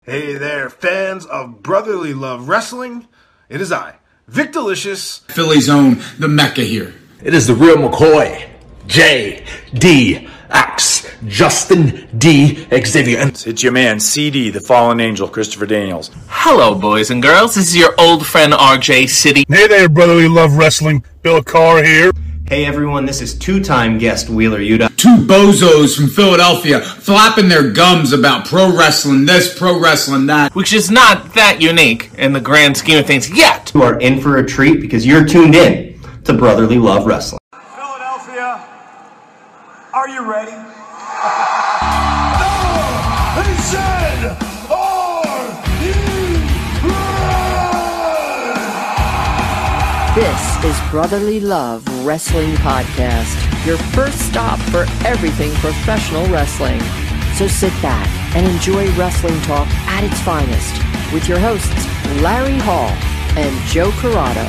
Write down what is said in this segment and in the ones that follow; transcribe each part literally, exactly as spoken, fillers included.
Hey there, fans of Brotherly Love Wrestling. It is I, Vic Delicious, Philly's own, the Mecca here. It is the real McCoy, J D X, Justin D Xavier. And it's your man, C D, the fallen angel, Christopher Daniels. Hello, boys and girls. This is your old friend, R J City. Hey there, Brotherly Love Wrestling. Bill Carr here. Hey everyone, this is two-time guest Wheeler Yuta. Two bozos from Philadelphia flapping their gums about pro wrestling this, pro wrestling that. Which is not that unique in the grand scheme of things yet. You are in for a treat because you're tuned in to Brotherly Love Wrestling. Philadelphia, are you ready? No! He said, are you ready? This is Brotherly Love Wrestling Podcast, your first stop for everything professional wrestling. So sit back and enjoy wrestling talk at its finest with your hosts, Larry Hall and Joe Corrado.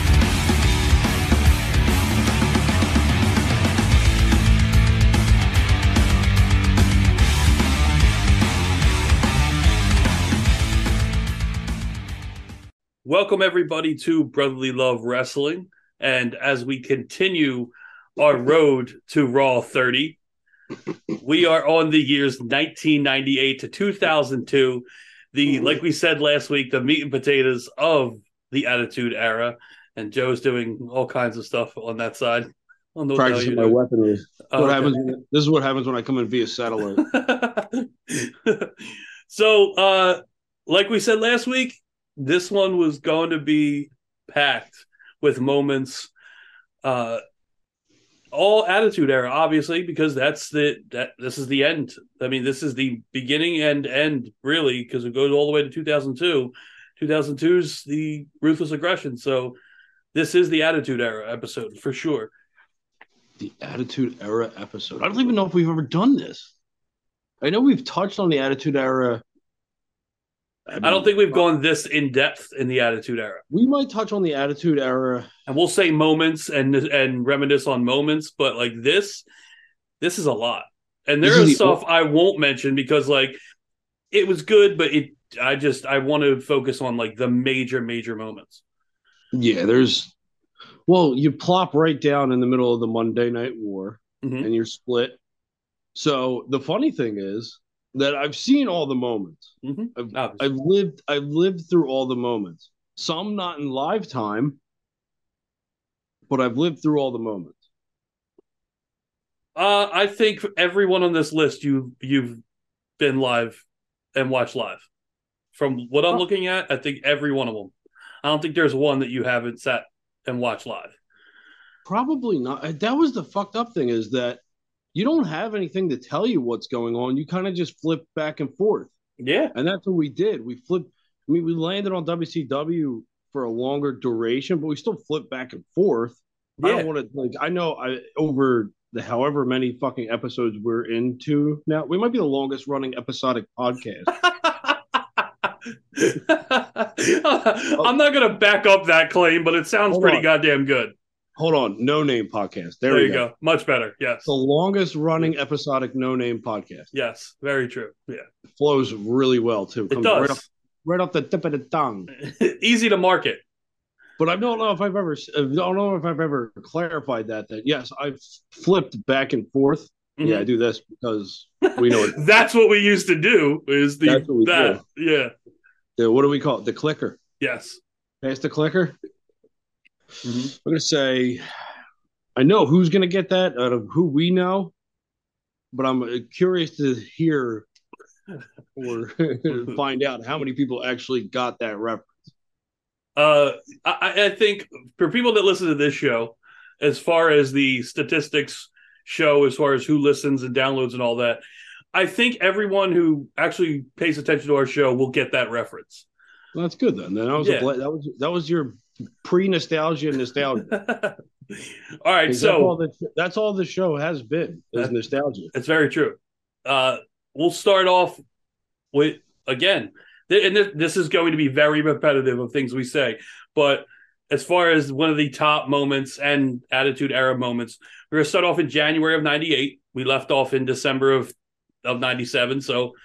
Welcome, everybody, to Brotherly Love Wrestling. And as we continue our road to Raw thirty, we are on the years nineteen ninety-eight to two thousand two. The, like we said last week, the meat and potatoes of the Attitude Era. And Joe's doing all kinds of stuff on that side. Practicing my weaponry. Oh, what okay. happens? When, this is what happens when I come in via satellite. So, uh, like we said last week, this one was going to be packed with moments, uh, all Attitude Era, obviously, because that's the that this is the end. I mean, this is the beginning and end, really, because it goes all the way to two thousand two. two thousand two is the Ruthless Aggression, so this is the Attitude Era episode for sure. The Attitude Era episode. I don't even know if we've ever done this. I know we've touched on the Attitude Era. I, mean, I don't think we've gone this in depth in the Attitude Era. We might touch on the Attitude Era, and we'll say moments and and reminisce on moments. But like this, this is a lot, and there is stuff the... I won't mention because like it was good, but it I just I want to focus on like the major major moments. Yeah, there's well, you plop right down in the middle of the Monday Night War, mm-hmm. and you're split. So the funny thing is that I've seen all the moments. Mm-hmm. I've, I've lived I've lived through all the moments. Some not in live time, but I've lived through all the moments. Uh, I think for everyone on this list, you you've been live and watched live. From what I'm oh. looking at, I think every one of them. I don't think there's one that you haven't sat and watched live. Probably not. That was the fucked up thing is that you don't have anything to tell you what's going on. You kind of just flip back and forth. Yeah. And that's what we did. We flipped. I mean, we landed on W C W for a longer duration, but we still flipped back and forth. Yeah. I don't want to, like, I know I over the however many fucking episodes we're into now, we might be the longest running episodic podcast. I'm not going to back up that claim, but it sounds Hold pretty on. goddamn good. Hold on, No Name Podcast. There, there we you go. go. Much better. Yes, the longest running episodic No Name podcast. Yes, very true. Yeah, it flows really well too. It does right off, right off the tip of the tongue. Easy to market. But I don't know if I've ever. I don't know if I've ever clarified that. That yes, I've flipped back and forth. Mm-hmm. Yeah, I do this because we know it. That's what we used to do. Is the That's what we that do. yeah. The, what do we call it? The clicker. Yes. Pass the clicker. Mm-hmm. I'm gonna say. I know who's going to get that out of who we know, but I'm curious to hear or find out how many people actually got that reference. Uh, I, I think for people that listen to this show, as far as the statistics show, as far as who listens and downloads and all that, I think everyone who actually pays attention to our show will get that reference. Well, that's good then. Then that was yeah. a, that was that was your pre-nostalgia nostalgia. All right, that's so all the, that's all the show has been is nostalgia. It's very true. Uh, we'll start off with again, th- and th- this is going to be very repetitive of things we say, but as far as one of the top moments and Attitude Era moments, we're going to start off in January of ninety-eight. We left off in December of of ninety-seven, so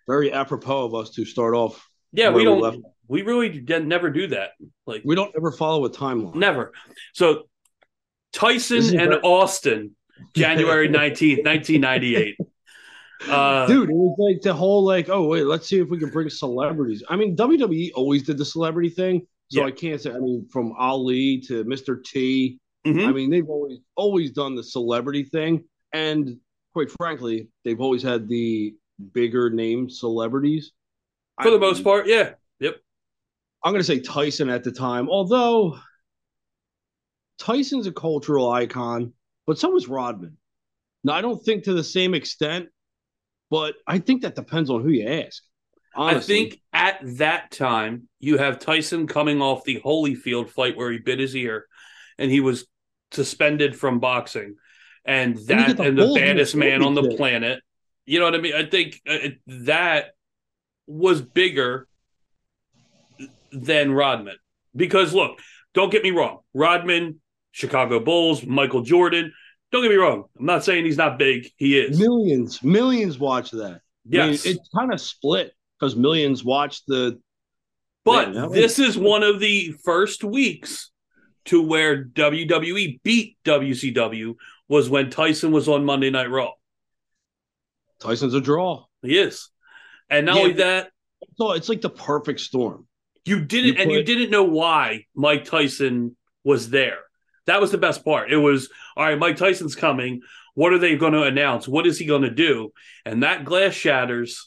very apropos of us to start off. Yeah, we where don't. left. We really did never do that. Like We don't ever follow a timeline. never. So This Tyson is and very- Austin, January nineteenth, nineteen ninety-eight. Uh, Dude, it was like the whole like, oh wait, let's see if we can bring celebrities. I mean, W W E always did the celebrity thing, so Yeah. I can't say. I mean, from Ali to Mister T, mhm. I mean, they've always always done the celebrity thing, and quite frankly, they've always had the bigger name celebrities. For the I- most part, yeah. Yep. I'm going to say Tyson at the time, although Tyson's a cultural icon, but so is Rodman. Now, I don't think to the same extent, but I think that depends on who you ask. Honestly. I think at that time, you have Tyson coming off the Holyfield fight where he bit his ear and he was suspended from boxing. And you that get the and the Bulls baddest man on the championship. planet. You know what I mean? I think uh, it, that was bigger than Rodman. Because look, don't get me wrong. Rodman, Chicago Bulls, Michael Jordan. Don't get me wrong. I'm not saying he's not big. He is. Millions, millions watch that. Yes. I mean, it's kind of split because millions watch the. But Man, that this was- is one of the first weeks to where W W E beat W C W was when Tyson was on Monday Night Raw. Tyson's a draw. He is. And not Yeah, only but- that, So it's like the perfect storm. you didn't You and you put- didn't know why Mike Tyson was there. That was the best part. It was, all right, Mike Tyson's coming. What are they going to announce? What is he going to do? And that glass shatters.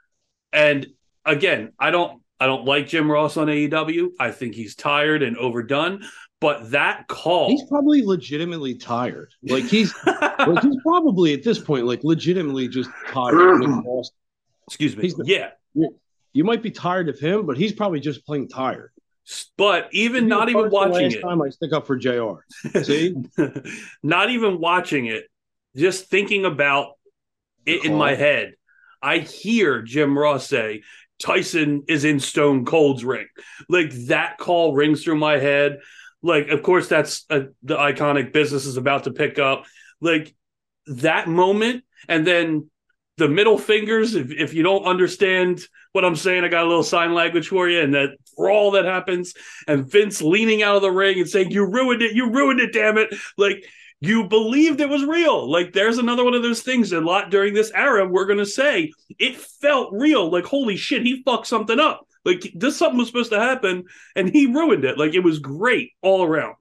And again, I don't I don't like Jim Ross on A E W. I think he's tired and overdone. But that call, He's probably legitimately tired. Like he's, like he's probably at this point like legitimately just tired. with Austin. excuse me, he's- yeah. You might be tired of him, but he's probably just plain tired. But even not even First and watching last it, time I stick up for J R. See, not even watching it, just thinking about it in call. my head, I hear Jim Ross say, Tyson is in Stone Cold's ring. Like that call rings through my head. Like, of course, that's uh the iconic business is about to pick up. Like that moment, and then the middle fingers. If, if you don't understand what I'm saying, I got a little sign language for you. And that brawl that happens, and Vince leaning out of the ring and saying, "You ruined it! You ruined it! Damn it!" Like you believed it was real. Like there's another one of those things. A lot during this era, we're gonna say it felt real. Like holy shit, he fucked something up. Like this something was supposed to happen, and he ruined it. Like it was great all around.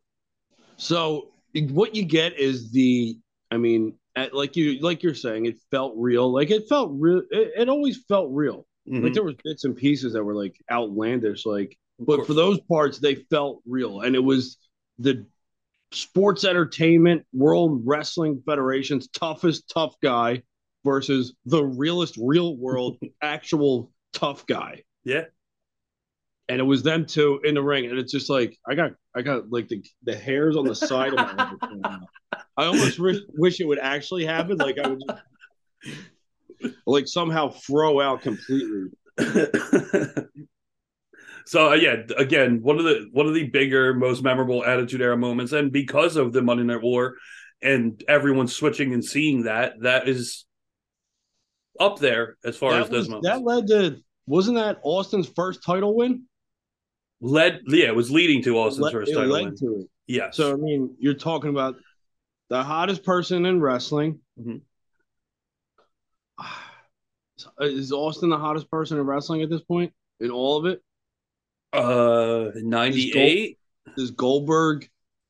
so what you get is the. I mean, at, like you like you're saying, it felt real. Like it felt real. It, it always felt real. Like there was bits and pieces that were like outlandish. Like, but for those parts, they felt real, and it was the Sports Entertainment World Wrestling Federation's toughest tough guy versus the realest real world actual tough guy. Yeah. And it was them two in the ring, and it's just like I got, I got like the the hairs on the side of my head. coming out. I almost wish, wish it would actually happen. Like I would, just, like somehow throw out completely. So uh, yeah, again, one of the one of the bigger, most memorable Attitude Era moments, and because of the Monday Night War, and everyone switching and seeing that, that is up there as far That, as those was, moments. that led to wasn't that Austin's first title win? Led, yeah, it was leading to Austin's Led- first it title led win. to it. Yes. So I mean, you're talking about the hottest person in wrestling. Mhm. Is Austin the hottest person in wrestling at this point in all of it? uh, ninety-eight. Is Goldberg?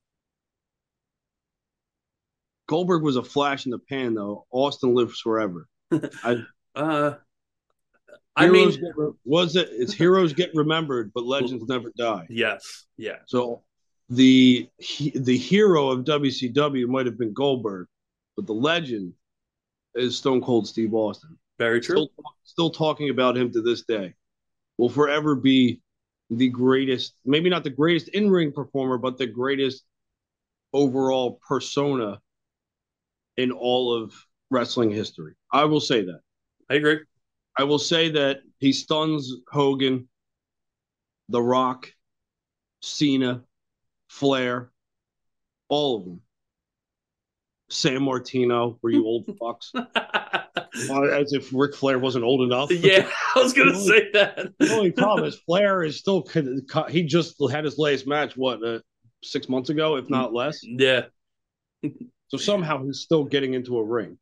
Goldberg was a flash in the pan, though. Austin lives forever. I, Uh, I mean, heroes get re- was it? It's heroes get remembered, but legends never die. yes, yeah, So the he, the hero of W C W might have been Goldberg, but the legend is Stone Cold Steve Austin. very true. Still, still talking about him to this day. Will forever be the greatest, maybe not the greatest in-ring performer, but the greatest overall persona in all of wrestling history. I will say that. I agree. I will say that he stuns Hogan, The Rock, Cena, Flair, all of them. San Martino, were you old fucks? Uh, as if Ric Flair wasn't old enough. Yeah, I was gonna The only- say that. The only problem is Flair is still he just had his last match what uh, six months ago, if not less. Yeah. So somehow he's still getting into a ring.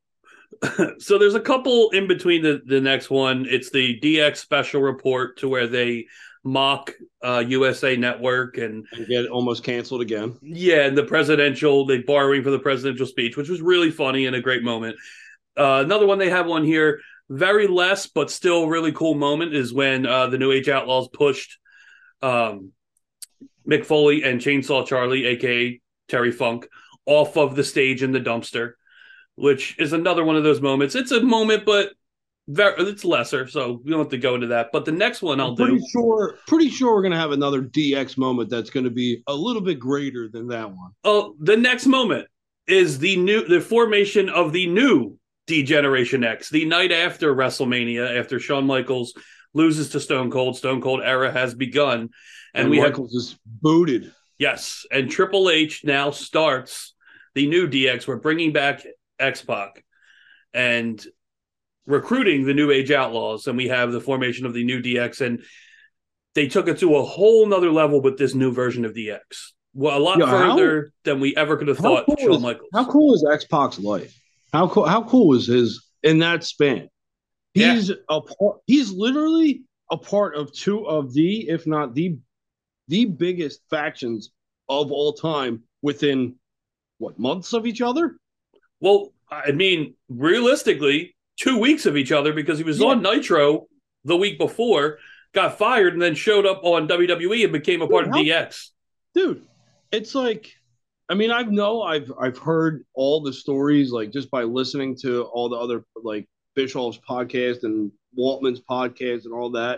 So there's a couple in between the, the next one. It's the D X special report to where they mock uh, U S A Network and, and get almost canceled again. Yeah, and the presidential, they borrowing for the presidential speech, which was really funny and a great moment. Uh, another one they have on here, very less, but still really cool moment, is when uh, the New Age Outlaws pushed um, Mick Foley and Chainsaw Charlie, a k a. Terry Funk, off of the stage in the dumpster, which is another one of those moments. It's a moment, but very, it's lesser, so we don't have to go into that. But the next one I'll I'm pretty do. Sure, pretty sure we're going to have another D X moment that's going to be a little bit greater than that one. Oh, the next moment is the new the formation of the new D-Generation X, the night after WrestleMania, after Shawn Michaels loses to Stone Cold. Stone Cold era has begun. And, and we Michaels have, is booted. Yes, and Triple H now starts the new D X. We're bringing back X-Pac and recruiting the New Age Outlaws, and we have the formation of the new D X, and they took it to a whole nother level with this new version of D X. Well, a lot Yo, further how, than we ever could have how thought, cool Shawn is, Michaels. How cool is X-Pac's life? How cool how cool was his in that span? He's yeah. a part, he's literally a part of two of the, if not the the biggest factions of all time within what, months of each other? Well, I mean, realistically, two weeks of each other, because he was yeah. on Nitro the week before, got fired, and then showed up on W W E and became a part dude, of how, D X. Dude, it's like, I mean, I know I've I've heard all the stories, like, just by listening to all the other, like, Bischoff's podcast and Waltman's podcast and all that.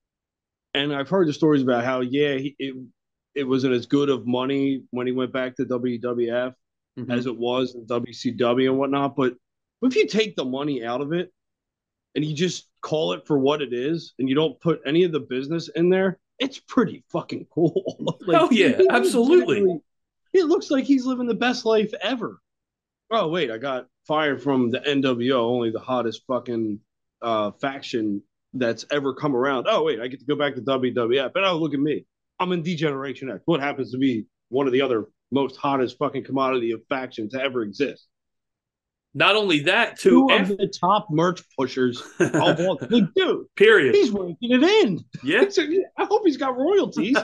And I've heard the stories about how, yeah, he, it, it wasn't as good of money when he went back to W W F mm-hmm. as it was in W C W and whatnot. But if you take the money out of it and you just call it for what it is and you don't put any of the business in there, it's pretty fucking cool. Like, oh, yeah, absolutely. It looks like he's living the best life ever. Oh, wait, I got fired from the N W O, only the hottest fucking uh, faction that's ever come around. Oh, wait, I get to go back to W W F. But oh, look at me. I'm in D-Generation X. What happens to be one of the other most hottest fucking commodity of factions to ever exist. Not only that, too. Two of the top merch pushers of all. Like, dude, period. He's working it in. Yeah. I hope he's got royalties.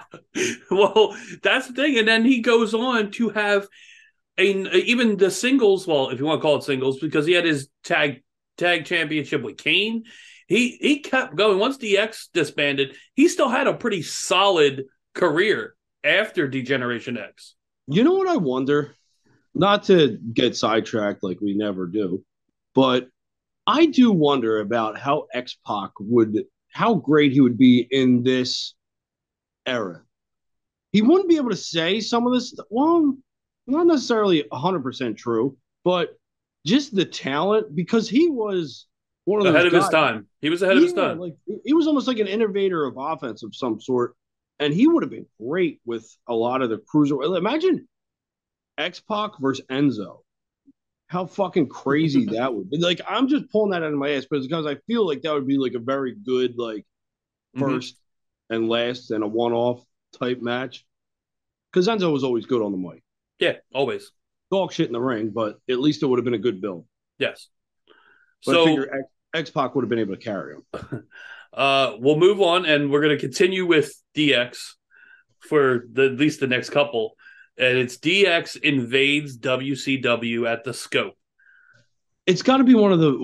Well, that's the thing. And then he goes on to have a, even the singles, well, if you want to call it singles, because he had his tag tag championship with Kane. He he kept going. Once D X disbanded, he still had a pretty solid career after D-Generation X. You know what I wonder? Not to get sidetracked like we never do, but I do wonder about how X-Pac would, how great he would be in this era. He wouldn't be able to say some of this, well, not necessarily one hundred percent true, but just the talent, because he was one of those ahead of guys. his time. He was ahead yeah, of his time. Like, he was almost like an innovator of offense of some sort, and he would have been great with a lot of the cruiser. Imagine X-Pac versus Enzo. How fucking crazy that would be. Like, I'm just pulling that out of my ass, but it's because I feel like that would be like a very good, like, first mm-hmm. and last and a one-off type match. Because Enzo was always good on the mic. Yeah, always. Dog shit in the ring, but at least it would have been a good build. Yes. But so I figure X- X-Pac would have been able to carry him. uh, we'll move on, and we're going to continue with D X for the, at least the next couple. And it's D X invades W C W at the Scope. It's got to be one of the,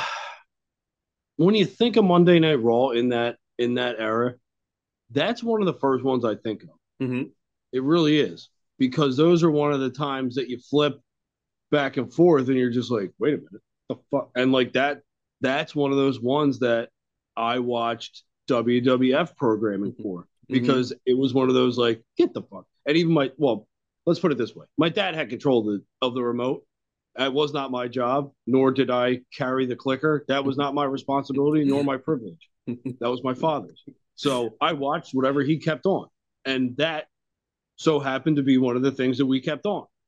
when you think of Monday Night Raw in that in that era, that's one of the first ones I think of. Mm-hmm. It really is, because those are one of the times that you flip back and forth, and you're just like, wait a minute, the fuck, and like that. That's one of those ones that I watched W W F programming for, because mm-hmm. it was one of those like, get the fuck, and even my well. Let's put it this way. My dad had control of the, of the remote. That was not my job, nor did I carry the clicker. That was not my responsibility, nor my privilege. That was my father's. So I watched whatever he kept on. And that so happened to be one of the things that we kept on.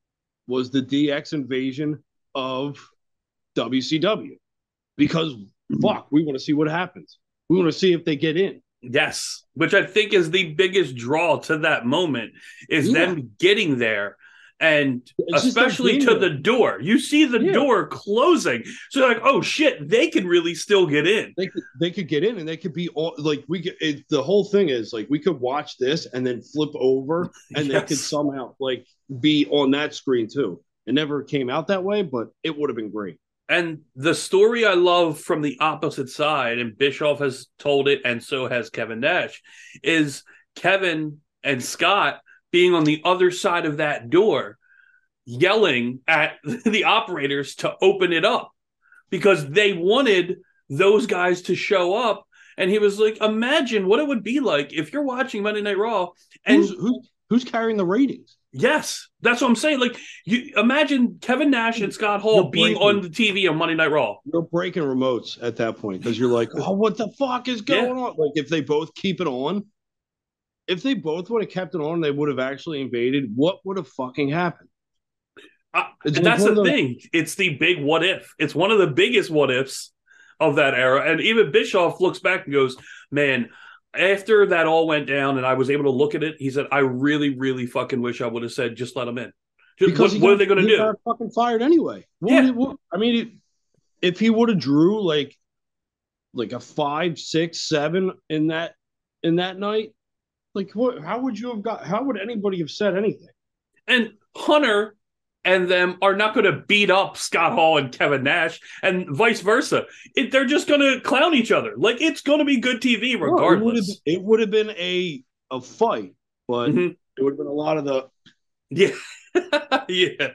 was the D X invasion of W C W. Because, fuck, we want to see what happens. We want to see if they get in. Yes, which I think is the biggest draw to that moment, is Yeah. them getting there. And It's just especially them to being the door. You see the Yeah. door closing. So you're like, oh, shit, they can really still get in. They could, they could get in and they could be all, like we could. It, the whole thing is like we could watch this and then flip over and they Yes. could somehow like be on that screen too. It never came out that way, but it would have been great. And the story I love from the opposite side, and Bischoff has told it, and so has Kevin Nash, is Kevin and Scott being on the other side of that door, yelling at the operators to open it up because they wanted those guys to show up. And he was like, imagine what it would be like if you're watching Monday Night Raw and Who's, who's, who's carrying the ratings? yes, that's what I'm saying. Like, you imagine Kevin Nash and Scott Hall You're being breaking- on the T V on Monday Night Raw. You're breaking remotes at that point because you're like, oh, what the fuck is going Yeah. on? Like, if they both keep it on, if they both would have kept it on, they would have actually invaded. What would have fucking happened? Uh, It's and like that's one the of those- thing. It's the big what if. It's one of the biggest what ifs of that era. And even Bischoff looks back and goes, man, after that all went down and I was able to look at it, he said, I really, really fucking wish I would have said, just let them in. Just, what, he what are got- they going to he do? got fucking fired anyway. What Yeah. would he- what- I mean, if he would have drew like like a five, six, seven in that in that night, like what? How would you have got? How would anybody have said anything? And Hunter and them are not going to beat up Scott Hall and Kevin Nash and vice versa. It, they're just going to clown each other. Like, it's going to be good T V regardless. It would have been a a fight, but Mhm. it would have been a lot of the Yeah. yeah.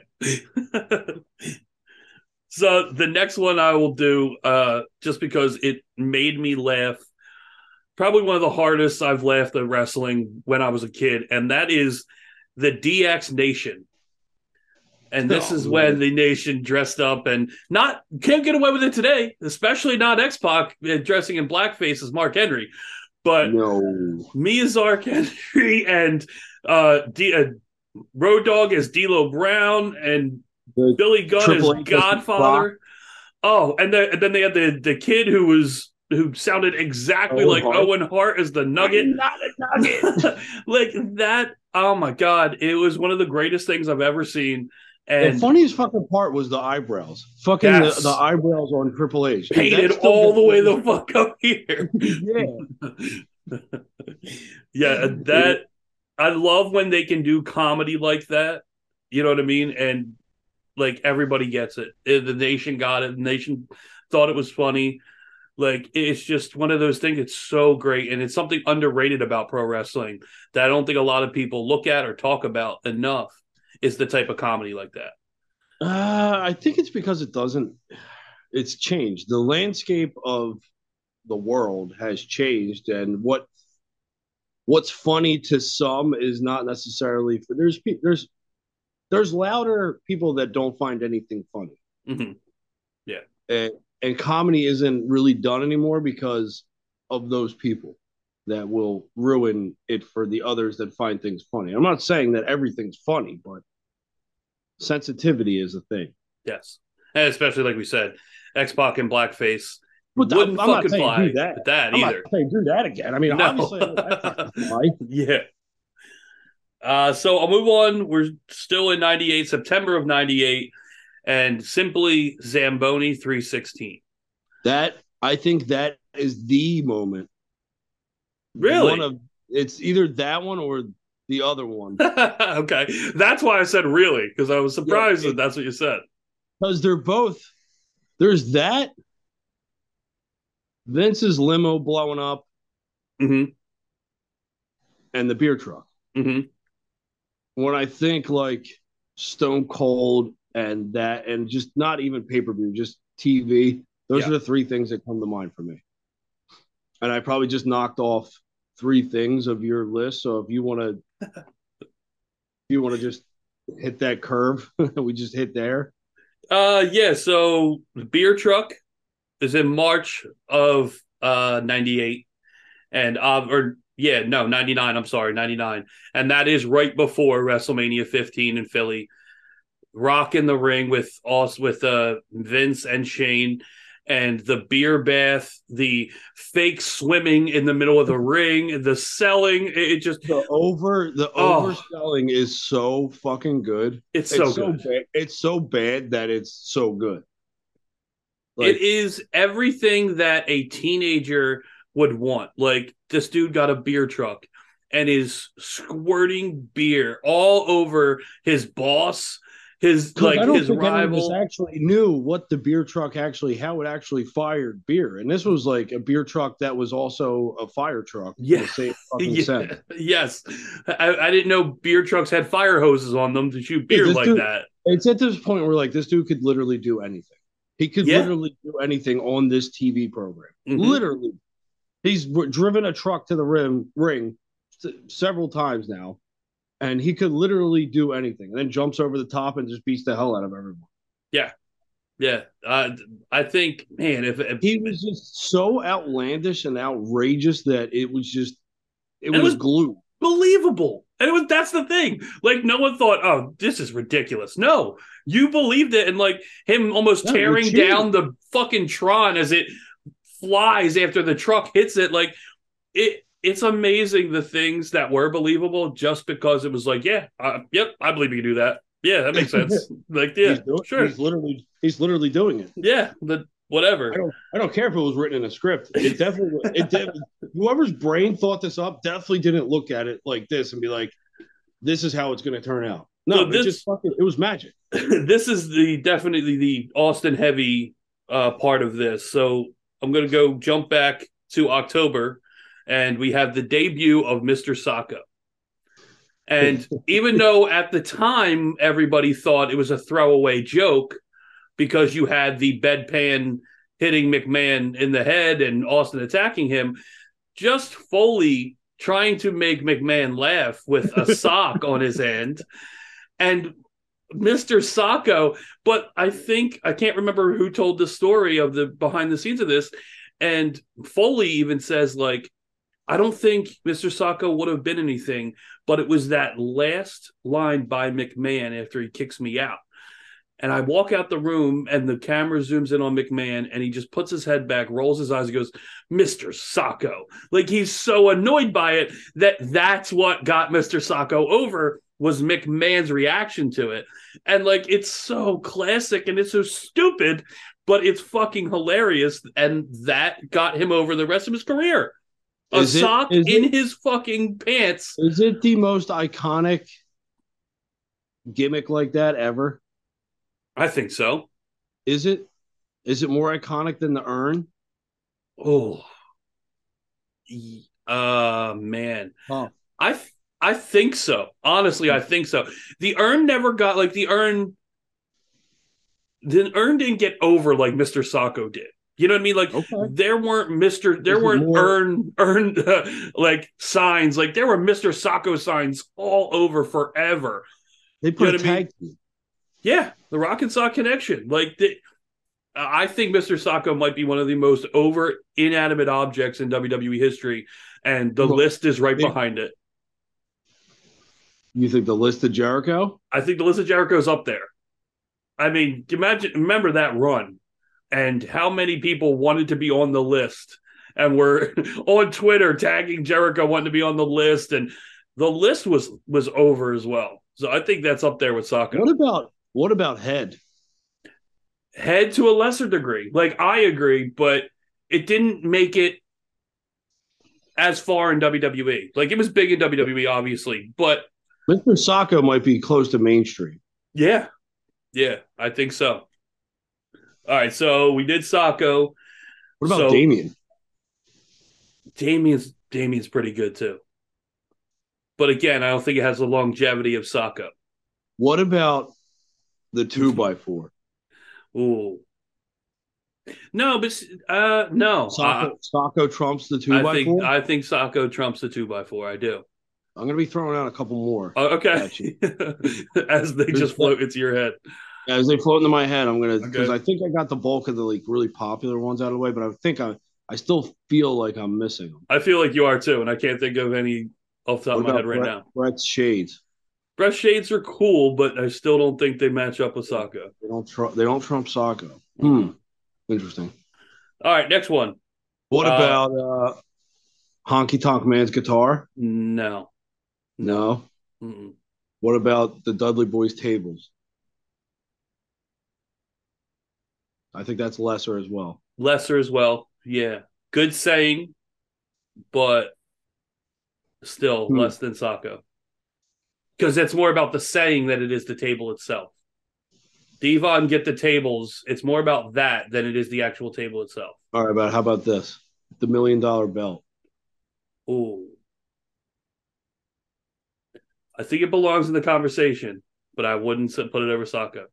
So the next one I will do, uh, just because it made me laugh, probably one of the hardest I've laughed at wrestling when I was a kid, and that is the D X Nation. And this Oh, is man. when the Nation dressed up and not can't get away with it today, especially not X-Pac uh, dressing in blackface as Mark Henry. But no. me as Mark Henry and uh, D- uh, Road Dogg as D'Lo Brown and The Billy Gunn Triple as H as Godfather. Oh, and, the, and then they had the, the kid who was who sounded exactly Owen like Hart. Owen Hart as the Nugget. I'm not a nugget. Like that. Oh my God! It was one of the greatest things I've ever seen. The And funniest fucking part was the eyebrows. Fucking Yes. the, the eyebrows on Triple H. Dude, painted that's still all the way good. the fuck up here. Yeah. Yeah, that I love when they can do comedy like that. You know what I mean? And like everybody gets it. Eh, The Nation got it. The Nation thought it was funny. Like it's just one of those things. It's so great, and it's something underrated about pro wrestling that I don't think a lot of people look at or talk about enough. Is the type of comedy like that. Uh, I think it's because it doesn't. It's changed. The landscape of the world has changed, and what what's funny to some is not necessarily for. There's pe- there's there's louder people that don't find anything funny, hmm Yeah. and and comedy isn't really done anymore because of those people that will ruin it for the others that find things funny. I'm not saying that everything's funny, but sensitivity is a thing. Yes, and especially like we said, X-Pac and blackface But I'm- wouldn't I'm not fucking saying fly do that. with that I'm either. not saying do that again. I mean, No. obviously, I know that's not gonna fly. Yeah. Uh, so I'll move on. We're still in ninety-eight, September of ninety-eight, and simply Zamboni three sixteen. That I think that is the moment. Really? One of it's either that one or the other one Okay. That's why I said really, because I was surprised Yeah, that that's what you said. because they're both. There's that Vince's limo blowing up Mm-hmm. and the beer truck. Mm-hmm. When I think like Stone Cold and that, and just not even pay per view, just T V. Those Yeah. are the three things that come to mind for me. And I probably just knocked off three things of your list. So if you want to, if you want to just hit that curve, we just hit there. Uh, yeah. So the beer truck is in March of uh ninety-eight, and uh, or yeah, no, ninety-nine. I'm sorry, ninety-nine, and that is right before WrestleMania fifteen in Philly. Rock in the ring with us with uh, Vince and Shane, and the beer bath, the fake swimming in the middle of the ring, the selling. It, it just the over the oh, overselling is so fucking good. It's so it's good. So bad. It's so bad that it's so good. Like, it is everything that a teenager would want. Like, this dude got a beer truck and is squirting beer all over his boss, his like I don't his think any of rival. us actually knew what the beer truck actually, how it actually fired beer, and this was like a beer truck that was also a fire truck. Yeah, the same fucking yeah. sense. Yes. I, I didn't know beer trucks had fire hoses on them to shoot beer Yeah, like dude, that. It's at this point where like this dude could literally do anything. He could Yeah. literally do anything on this T V program. Mm-hmm. Literally, he's r- driven a truck to the rim ring s- several times now. And he could literally do anything, and then jumps over the top and just beats the hell out of everyone. Yeah, yeah. Uh, I think, man, if, if he was just so outlandish and outrageous that it was just, it was, it was glue. Believable, and it was that's the thing. Like, no one thought, "Oh, this is ridiculous." No, you believed it, and like him almost No, tearing down the fucking Tron as it flies after the truck hits it. Like it. It's amazing the things that were believable just because it was like, yeah, uh, yep, I believe you can do that. Yeah, that makes sense. Like, yeah, he's doing, sure. He's literally, he's literally doing it. Yeah, the whatever. I don't, I don't care if it was written in a script. It definitely, it did. Whoever's brain thought this up definitely didn't look at it like this and be like, "This is how it's going to turn out." No, So it this- just fucking, it was magic. This is the definitely the Austin heavy uh, part of this. So I'm going to go jump back to October. And we have the debut of Mister Sacco. And even though at the time everybody thought it was a throwaway joke because you had the bedpan hitting McMahon in the head and Austin attacking him, just Foley trying to make McMahon laugh with a sock on his end. And Mister Sacco, but I think, I can't remember who told the story of the behind the scenes of this. And Foley even says, like, I don't think Mister Sacco would have been anything, but it was that last line by McMahon after he kicks me out. And I walk out the room and the camera zooms in on McMahon and he just puts his head back, rolls his eyes, and goes, Mister Sacco. Like, he's so annoyed by it that that's what got Mister Sacco over, was McMahon's reaction to it. And like, it's so classic and it's so stupid, but it's fucking hilarious. And that got him over the rest of his career. A Is it- sock is in it- his fucking pants. Is it the most iconic gimmick like that ever? I think so. Is it? Is it more iconic than the urn? Oh, Y- uh, man. Huh. I th- I think so. Honestly, I think so. The urn never got like the urn. The urn didn't get over like Mister Sacco did. You know what I mean? Like, Okay. there weren't Mister There Is it weren't more- earn earned uh, like signs. Like, there were Mister Sacco signs all over forever. They put You know a what I mean? tag team. Yeah, the Rock and Sock connection. Like, the, I think Mister Sacco might be one of the most over inanimate objects in W W E history, and the Well, list is right it- behind it. You think the list of Jericho? I think the list of Jericho's up there. I mean, imagine, remember that run and how many people wanted to be on the list and were on Twitter tagging Jericho wanting to be on the list, and the list was was over as well. So I think that's up there with Sacco. What about what about Head? Head to a lesser degree. Like, I agree, but it didn't make it as far in W W E. Like, it was big in W W E, obviously, but Mister Sacco might be close to mainstream. yeah, yeah, I think so. All right, so we did Sacco. What about So- Damien? Damien's Damien's pretty good too. But again, I don't think it has the longevity of Sacco. What about the two by four? Ooh. No, but uh no. Sacco, Sacco trumps the two I by think four. I think Sacco trumps the two by four. I do. I'm going to be throwing out a couple more. Oh, okay. Actually. As they just float into your head. As they float into my head, I'm going to, because Okay. I think I got the bulk of the like really popular ones out of the way, but I think I, I still feel like I'm missing them. I feel like you are too, and I can't think of any off the top What of my about head right Brett- now. Brett's Shades? Breast shades are cool, but I still don't think they match up with Socko. They don't trump. They don't trump Socko. Hmm. Interesting. All right, next one. What Uh, about uh, Honky Tonk Man's guitar? No. No. Mm-mm. What about the Dudley Boys tables? I think that's lesser as well. Lesser as well. Yeah. Good saying, but still Hmm. less than Socko. Because it's more about the saying than it is the table itself. Devon get the tables. It's more about that than it is the actual table itself. All right, but how about this? The million dollar belt. Ooh. I think it belongs in the conversation, but I wouldn't s- put it over Socko.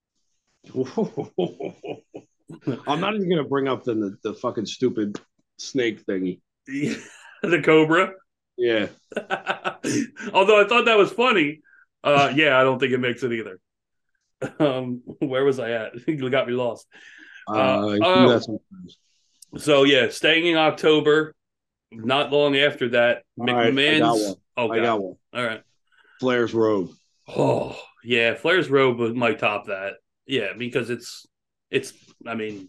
I'm not even gonna bring up the, the the fucking stupid snake thingy. The Cobra. Yeah. Although I thought that was funny. Uh, yeah, I don't think it makes it either. Um, where was I at? I think it got me lost. Uh, Uh, I think oh. that's sometimes. So yeah, staying in October. Not long after that, All right, I got McMahon's. one. Oh, I God. got one. All right. Flair's robe. Oh yeah, Flair's robe would- might top that. Yeah, because it's it's. I mean,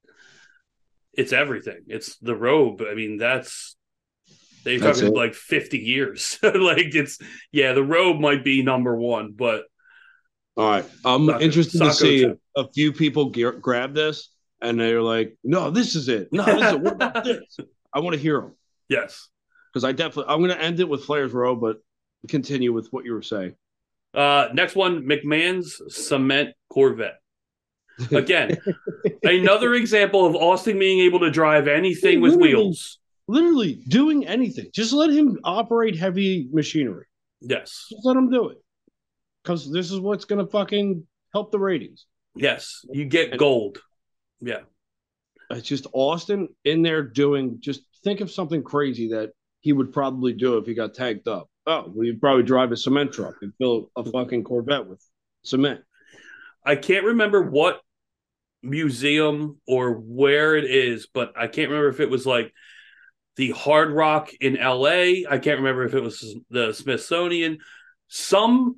it's everything. It's the robe. I mean, that's they're That's talking it. like fifty years. Like it's yeah, the robe might be number one, but All right. I'm Socko- interested to Socko see too. if a few people ge- grab this and they're like, no, this is it. No, this is it. What about this? I want to hear them. yes. Because I definitely, I'm going to end it with Flair's robe, but continue with what you were saying. Uh, next one, McMahon's cement Corvette. Again, another example of Austin being able to drive anything with Literally. wheels. Literally doing anything. Just let him operate heavy machinery. Yes. Just let him do it. Because this is what's going to fucking help the ratings. Yes. You get gold. Yeah. It's just Austin in there doing, just think of something crazy that he would probably do if he got tagged up. Oh, well, you'd probably drive a cement truck and fill a fucking Corvette with cement. I can't remember what museum or where it is, but I can't remember if it was like the Hard Rock in L A. I can't remember if it was the Smithsonian. Some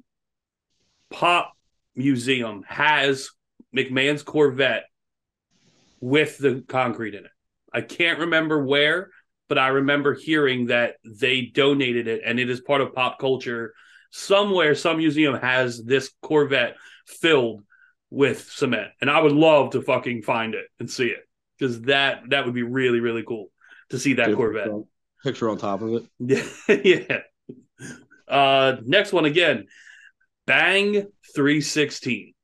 pop museum has McMahon's Corvette with the concrete in it. I can't remember where, but I remember hearing that they donated it and it is part of pop culture. Somewhere, some museum has this Corvette filled with cement. And I would love to fucking find it and see it because that, that would be really, really cool to see that Get a Corvette. picture on- Picture on top of it. Yeah. yeah. Uh, next one again. Bang three sixteen.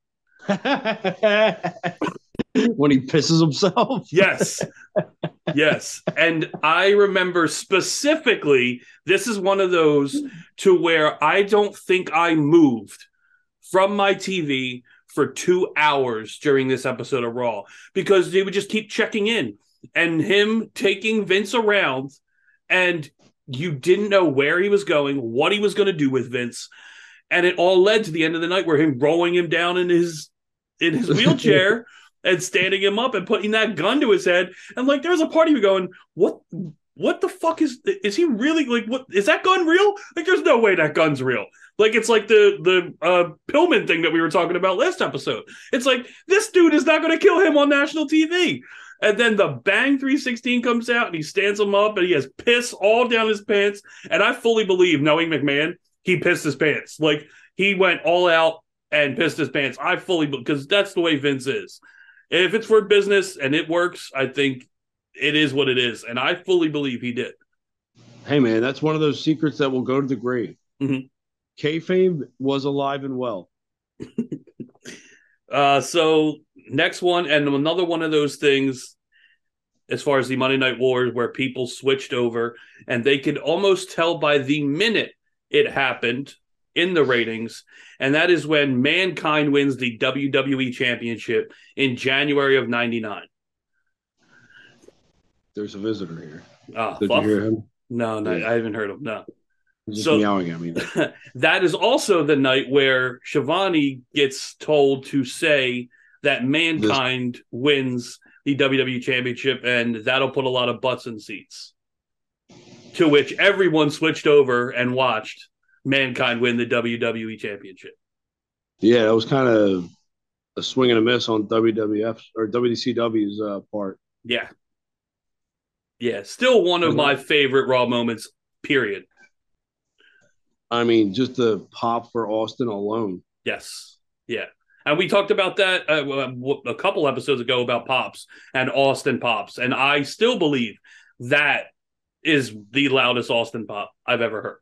When he pisses himself. Yes. Yes. And I remember specifically, this is one of those to where I don't think I moved from my T V for two hours during this episode of Raw because they would just keep checking in and him taking Vince around and you didn't know where he was going, what he was going to do with Vince. And it all led to the end of the night where him rolling him down in his in his wheelchair and standing him up and putting that gun to his head. And like, there's a part of you going, what, what the fuck is, is he really like, what is that gun real? Like, there's no way that gun's real. Like, it's like the, the, uh, Pillman thing that we were talking about last episode. It's like, this dude is not going to kill him on national T V. And then the Bang three sixteen comes out and he stands him up and he has piss all down his pants. And I fully believe, knowing McMahon, he pissed his pants. Like, he went all out and pissed his pants. I fully, because that's the way Vince is. If it's for business and it works, I think it is what it is. And I fully believe he did. Hey, man, that's one of those secrets that will go to the grave. Mm-hmm. Kayfabe was alive and well. uh, so next one, and another one of those things as far as the Monday Night Wars where people switched over and they could almost tell by the minute it happened in the ratings, and that is when Mankind wins the W W E Championship in January of ninety-nine. There's a visitor here. Oh, Did Fluff? you hear him? No, no, Yeah. I haven't heard him. No. He's just So- meowing at me. That is also the night where Shivani gets told to say that Mankind wins the W W E Championship, and that'll put a lot of butts in seats. To which everyone switched over and watched Mankind win the W W E Championship. Yeah, that was kind of a swing and a miss on W W F or W C W's uh, part. Yeah. Yeah, still one of my favorite Raw moments, period. I mean, just the pop for Austin alone. Yes. Yeah. And we talked about that uh, a couple episodes ago about Pops and Austin Pops. And I still believe that is the loudest Austin Pop I've ever heard.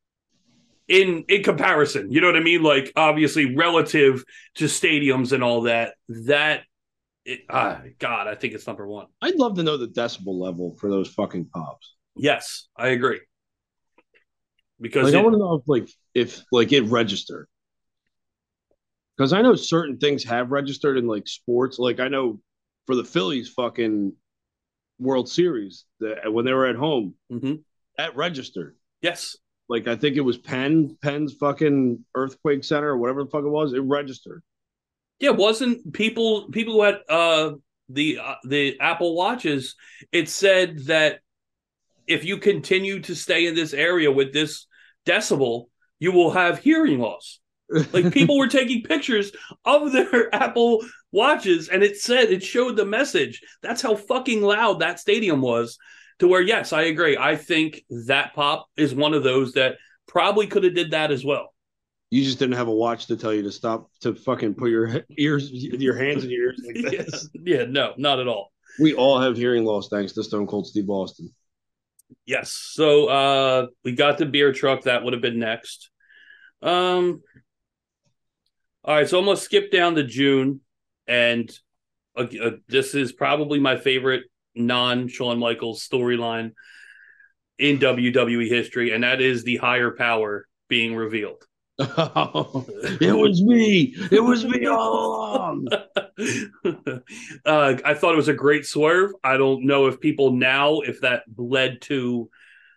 In in comparison, you know what I mean? Like, obviously, relative to stadiums and all that, that, it, ah, God, I think it's number one. I'd love to know the decibel level for those fucking pops. Yes, I agree. Because like, it, I want to know if, like, if like it registered. Because I know certain things have registered in like sports. Like I know for the Phillies fucking World Series, that when they were at home, mm-hmm. that registered. Yes. Like I think it was Penn, Penn's fucking earthquake center or whatever the fuck it was. It registered. Yeah, wasn't people people who had uh, the uh, the Apple Watches? It said that if you continue to stay in this area with this decibel, you will have hearing loss. Like people were taking pictures of their Apple Watches, and it said it showed the message. That's how fucking loud that stadium was. To where, yes, I agree. I think that pop is one of those that probably could have did that as well. You just didn't have a watch to tell you to stop to fucking put your ears, your hands in your ears like this. Yeah, no, not at all. We all have hearing loss thanks to Stone Cold Steve Austin. Yes. So uh, we got the beer truck. That would have been next. Um. All right, so I'm going to skip down to June, and uh, uh, this is probably my favorite non-Shawn Michaels storyline in W W E history, and that is the higher power being revealed. Oh, it was me. It was me all along. uh, I thought it was a great swerve. I don't know if people now, if that led to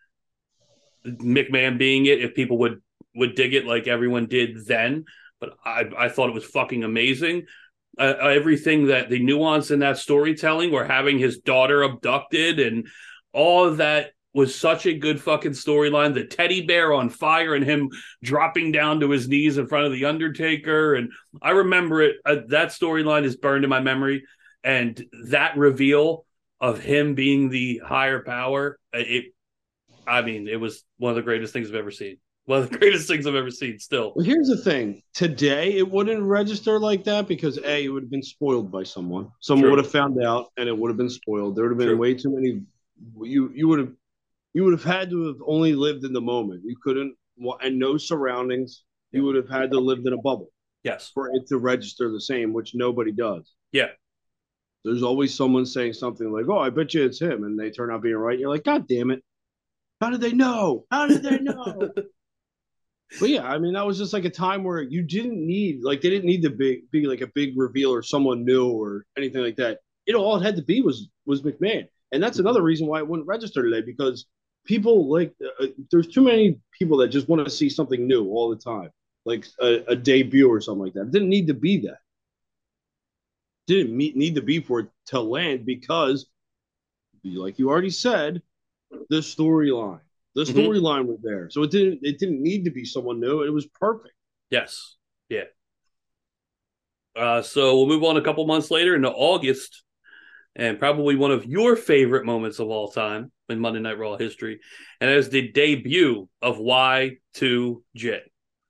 McMahon being it, if people would, would dig it like everyone did then. But I, I thought it was fucking amazing. Uh, everything that the nuance in that storytelling, or having his daughter abducted, and all of that was such a good fucking storyline. The teddy bear on fire and him dropping down to his knees in front of the Undertaker. And I remember it. Uh, that storyline is burned in my memory. And that reveal of him being the higher power, it, I mean, it was one of the greatest things I've ever seen. One of the greatest things I've ever seen still. Well, here's the thing. Today, it wouldn't register like that because, A, it would have been spoiled by someone. Someone True. would have found out, and it would have been spoiled. There would have been True. way too many. You you would have you would have had to have only lived in the moment. You couldn't, and no surroundings. You would have had to live in a bubble. Yes. For it to register the same, which nobody does. Yeah. There's always someone saying something like, "Oh, I bet you it's him," and they turn out being right. You're like, "God damn it! How did they know? How did they know?" But yeah, I mean, that was just like a time where you didn't need, like, they didn't need to be, be like a big reveal or someone new or anything like that. You know, all it had to be was was McMahon, and that's another reason why it wouldn't register today, because people like uh, there's too many people that just want to see something new all the time, like a, a debut or something like that. It didn't need to be that. Didn't meet, need to be for it to land because, like you already said, the storyline. The storyline mm-hmm. was there, so it didn't. It didn't need to be someone new. It was perfect. Yes, yeah. Uh, so we'll move on a couple months later into August, and probably one of your favorite moments of all time in Monday Night Raw history, and that is the debut of Y two J.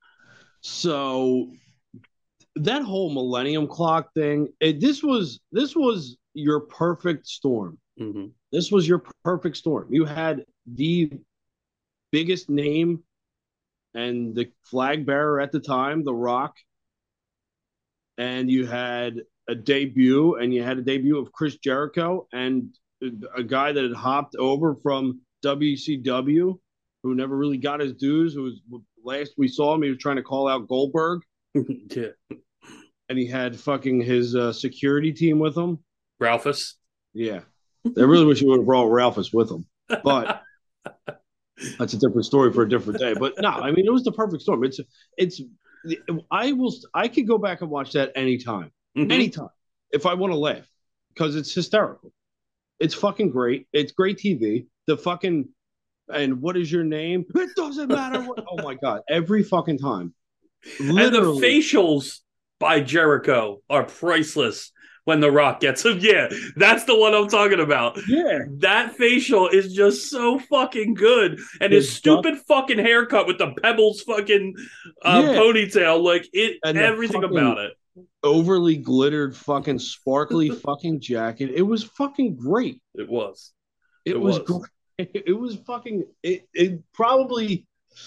So that whole Millennium Clock thing. It, this was this was your perfect storm. Mm-hmm. This was your perfect storm. You had the biggest name and the flag bearer at the time, The Rock, and you had a debut, and you had a debut of Chris Jericho, and a guy that had hopped over from W C W, who never really got his dues. Who was last we saw him, he was trying to call out Goldberg, yeah, and he had fucking his uh, security team with him, Ralphus. Yeah, I really wish he would have brought Ralphus with him, but. That's a different story for a different day. But no, I mean, it was the perfect storm. It's, it's, I will, I could go back and watch that anytime, mm-hmm. anytime, if I want to laugh, because it's hysterical. It's fucking great. It's great T V. The fucking, and what is your name? It doesn't matter what. Oh my god, every fucking time. Literally. And the facials by Jericho are priceless when The Rock gets him. Yeah, that's the one I'm talking about. Yeah. That facial is just so fucking good. And his stupid duck. fucking haircut with the Pebbles fucking uh, yeah. ponytail. Like, it, everything about it. Overly glittered fucking sparkly fucking jacket. It was fucking great. It was. It, it was, was great. It was fucking, it, it probably...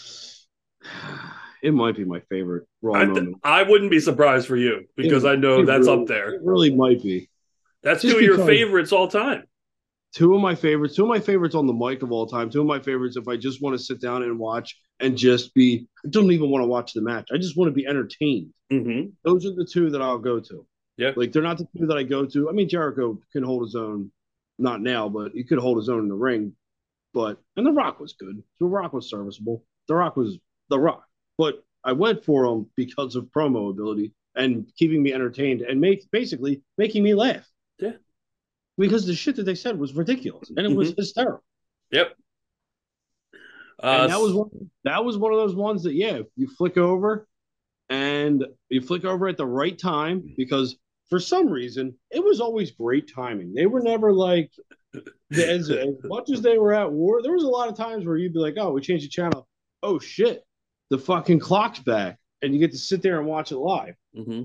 It might be my favorite Raw I, moment. I wouldn't be surprised for you because it, I know that's really, up there. It really might be. That's Just two of your favorites all time. Two of my favorites. Two of my favorites on the mic of all time. Two of my favorites if I just want to sit down and watch and just be. I don't even want to watch the match. I just want to be entertained. Mm-hmm. Those are the two that I'll go to. Yeah, like they're not the two that I go to. I mean, Jericho can hold his own, not now, but he could hold his own in the ring. But and The Rock was good. The Rock was serviceable. The Rock was The Rock. But I went for him because of promo ability and keeping me entertained and make basically making me laugh. Yeah. Because the shit that they said was ridiculous and it mm-hmm. was hysterical. Yep. Uh, and that was one that was one of those ones that, yeah, you flick over and you flick over at the right time because for some reason it was always great timing. They were never like as, as much as they were at war, there was a lot of times where you'd be like, oh, we changed the channel. Oh shit. The fucking clock's back, and you get to sit there and watch it live. Mm-hmm.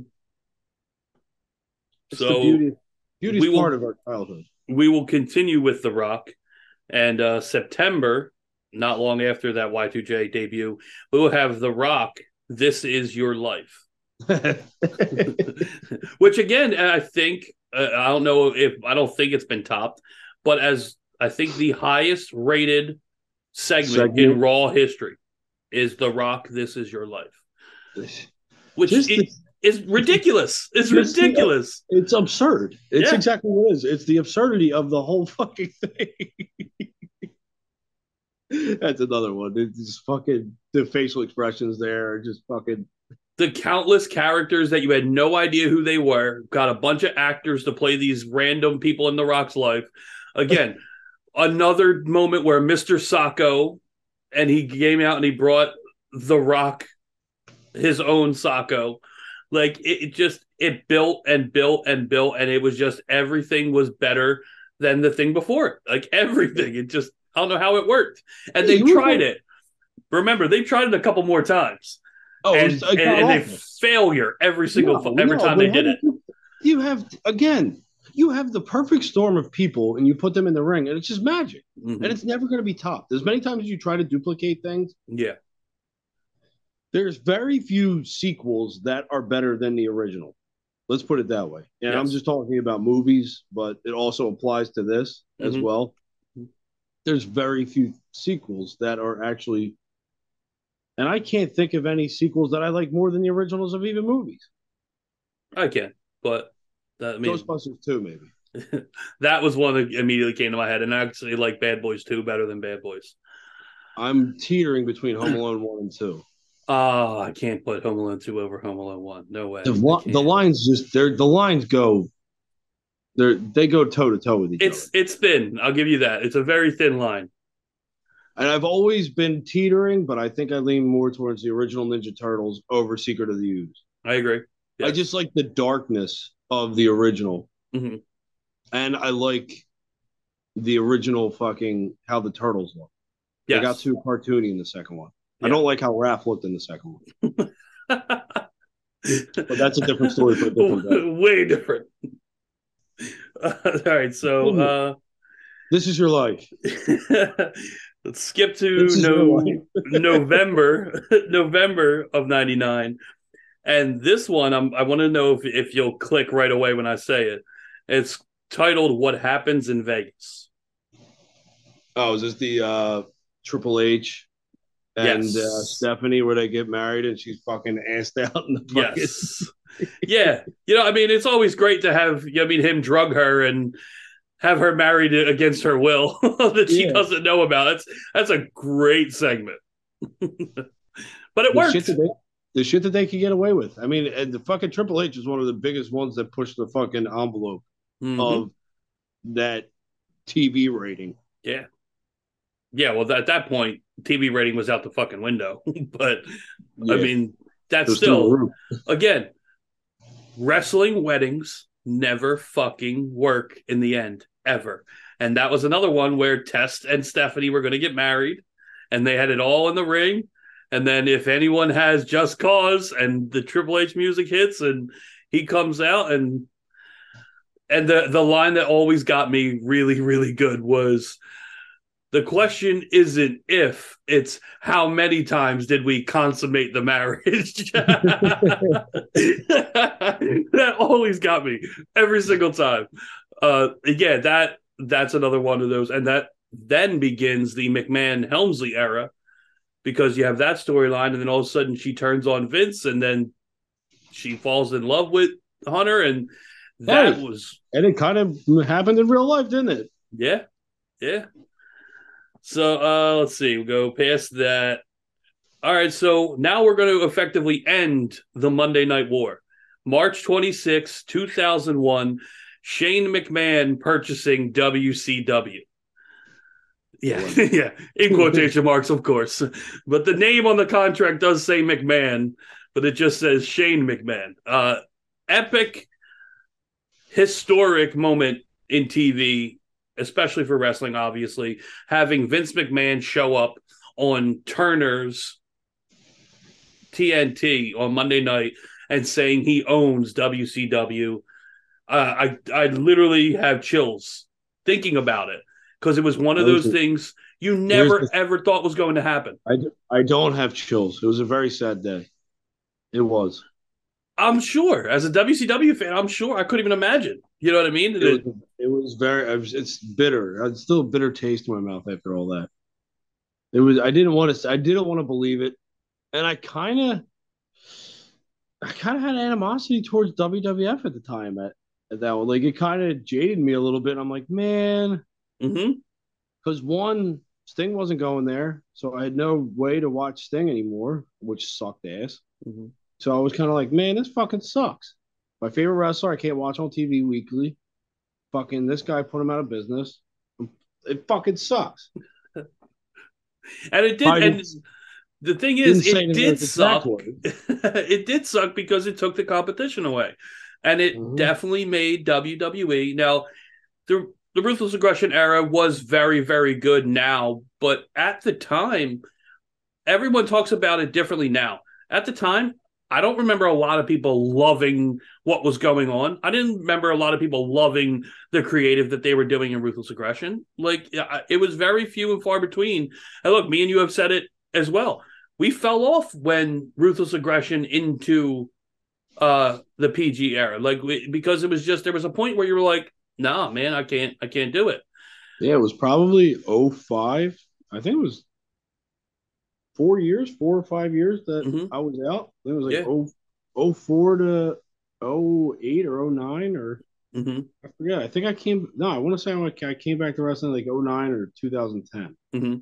It's so the beauty, beauty is will, part of our childhood. We will continue with The Rock, and uh, September, not long after that Y two J debut, we will have The Rock. This Is Your Life, which again, I think uh, I don't know if I don't think it's been topped, but as I think the highest rated segment, segment. in Raw history. Is The Rock, This Is Your Life. Which is, the, is ridiculous. It's ridiculous. The, it's absurd. It's yeah. exactly what it is. It's the absurdity of the whole fucking thing. That's another one. It's just fucking, the facial expressions there are just fucking. The countless characters that you had no idea who they were, got a bunch of actors to play these random people in The Rock's life. Again, another moment where Mister Sacco, and he came out and he brought The Rock his own Sacco. Like, it, it just, it built and built and built, and it was just, everything was better than the thing before it. Like, everything. It just, I don't know how it worked. And they tried it. Remember, they tried it a couple more times. Oh, and, and, and they failure every single, no, every no, time they did it. You have, again, you have the perfect storm of people and you put them in the ring and it's just magic. Mm-hmm. And it's never going to be topped. As many times as you try to duplicate things. Yeah. There's very few sequels that are better than the original. Let's put it that way. And yes. I'm just talking about movies, but it also applies to this mm-hmm. as well. There's very few sequels that are actually, and I can't think of any sequels that I like more than the originals of even movies. I can, but that, I mean, Ghostbusters two, maybe. That was one that immediately came to my head, and I actually like Bad Boys two better than Bad Boys. I'm teetering between Home Alone one and two. Oh, I can't put Home Alone two over Home Alone one. No way. The, the lines just they're the lines go they they go toe to toe with each it's, other. It's thin. I'll give you that. It's a very thin line. And I've always been teetering, but I think I lean more towards the original Ninja Turtles over Secret of the Ooze. I agree. Yeah. I just like the darkness of the original. Mm-hmm. And I like the original fucking how the turtles look. Yes. They got too cartoony in the second one. Yeah. I don't like how Raph looked in the second one. But that's a different story for a different day. Way different. Uh, all right, so uh, this is your life. Let's skip to no, November, November of ninety-nine, and this one I'm, I want to know if if you'll click right away when I say it. It's titled "What Happens in Vegas." Oh, is this the uh, Triple H and yes. uh, Stephanie where they get married and she's fucking assed out in the fucking... Yes. Yeah, you know, I mean, it's always great to have, I mean, him drug her and have her married against her will that she yeah. doesn't know about. It's, that's a great segment. But it the worked. Shit that they, the shit that they can get away with. I mean, and the fucking Triple H is one of the biggest ones that pushed the fucking envelope mm-hmm. of that T V rating. Yeah. Yeah, well, at that point, T V rating was out the fucking window. But Yeah. I mean, that's There's still, still room. again, wrestling weddings never fucking work in the end, ever. And that was another one where Test and Stephanie were going to get married, and they had it all in the ring. And then if anyone has Just Cause and the Triple H music hits and he comes out, and and the, the line that always got me really, really good was, the question isn't if, it's how many times did we consummate the marriage? That always got me every single time. Uh, yeah, that that's another one of those. And that then begins the McMahon-Helmsley era, because you have that storyline, and then all of a sudden she turns on Vince, and then she falls in love with Hunter, and that Hey, was... And it kind of happened in real life, didn't it? Yeah, yeah. So uh, let's see. We'll go past that. All right, so now we're going to effectively end the Monday Night War. March twenty-sixth, two thousand one, Shane McMahon purchasing W C W. Yeah, yeah, in quotation marks, of course. But the name on the contract does say McMahon, but it just says Shane McMahon. Uh, epic, historic moment in T V, especially for wrestling, obviously, having Vince McMahon show up on Turner's T N T on Monday night and saying he owns W C W. Uh, I I literally have chills thinking about it, because it was one of those things you never, the, ever thought was going to happen. I, I don't have chills. It was a very sad day. It was. I'm sure. As a W C W fan, I'm sure. I couldn't even imagine. You know what I mean? It, it, was, it was very, it was, it's bitter. It's still a bitter taste in my mouth after all that. It was, I didn't want to, I didn't want to believe it. And I kind of, I kind of had animosity towards W W F at the time at, at that one. Like, it kind of jaded me a little bit. I'm like, man, mm-hmm. Because one, Sting wasn't going there, so I had no way to watch Sting anymore, which sucked ass. Mm-hmm. So I was kind of like, man, this fucking sucks. My favorite wrestler, I can't watch on T V weekly. Fucking this guy put him out of business. It fucking sucks. And it did. And the thing is, it did suck. It did suck because it took the competition away, and it mm-hmm. definitely made W W E. Now, the the Ruthless Aggression era was very, very good now, but at the time, everyone talks about it differently now. At the time, I don't remember a lot of people loving what was going on. I didn't remember a lot of people loving the creative that they were doing in Ruthless Aggression. Like, it was very few and far between. And look, me and you have said it as well. We fell off when Ruthless Aggression into uh, the P G era, like we, because it was just, there was a point where you were like, nah, man, I can't, I can't do it. Yeah, it was probably oh five. I think it was four years, four or five years that mm-hmm. I was out. It was like yeah. oh, oh four to oh eight or oh nine or mm-hmm. I forget. I think I came. No, I want to say I came back to wrestling like oh nine or two thousand ten. Mm-hmm.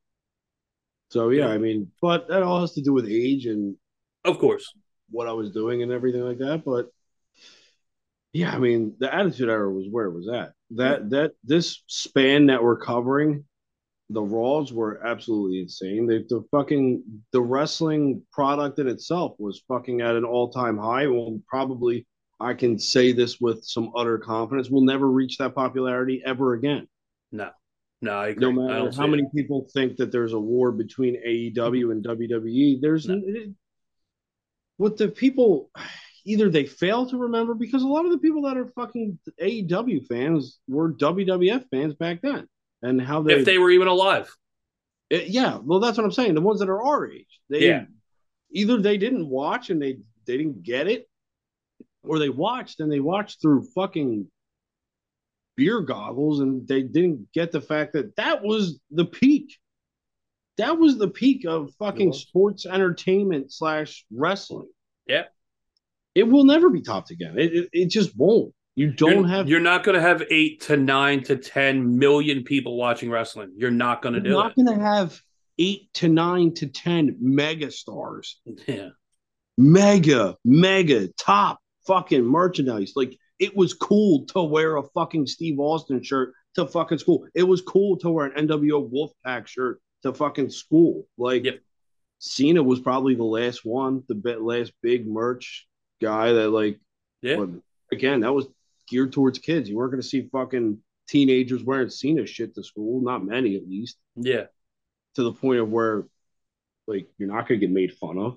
So yeah, I mean, but that all has to do with age and, of course, what I was doing and everything like that. But yeah, I mean, the Attitude Era was where it was at. That mm-hmm. that this span that we're covering, the Raws were absolutely insane. They, the fucking the wrestling product in itself was fucking at an all time high. Well, probably I can say this with some utter confidence. We'll never reach that popularity ever again. No, no, I agree. No matter how many it. people think that there's a war between A E W and W W E, there's no. it, what the people either they fail to remember, because a lot of the people that are fucking A E W fans were W W F fans back then. And how they, if they were even alive, it, yeah. Well, that's what I'm saying. The ones that are our age, they yeah. either they didn't watch and they they didn't get it, or they watched and they watched through fucking beer goggles and they didn't get the fact that that was the peak. That was the peak of fucking sports entertainment slash wrestling. Yeah, it will never be topped again. It it, it just won't. You don't you're, have. You're not going to have eight to nine to ten million people watching wrestling. You're not going to do it. You're not going to have eight to nine to ten mega stars. Yeah, mega, mega top fucking merchandise. Like, it was cool to wear a fucking Steve Austin shirt to fucking school. It was cool to wear an N W O Wolfpack shirt to fucking school. Like, yep. Cena was probably the last one, the bit, last big merch guy that, like, yeah. But again, that was geared towards kids. You weren't going to see fucking teenagers wearing Cena shit to school. Not many, at least. Yeah. To the point of where, like, you're not going to get made fun of.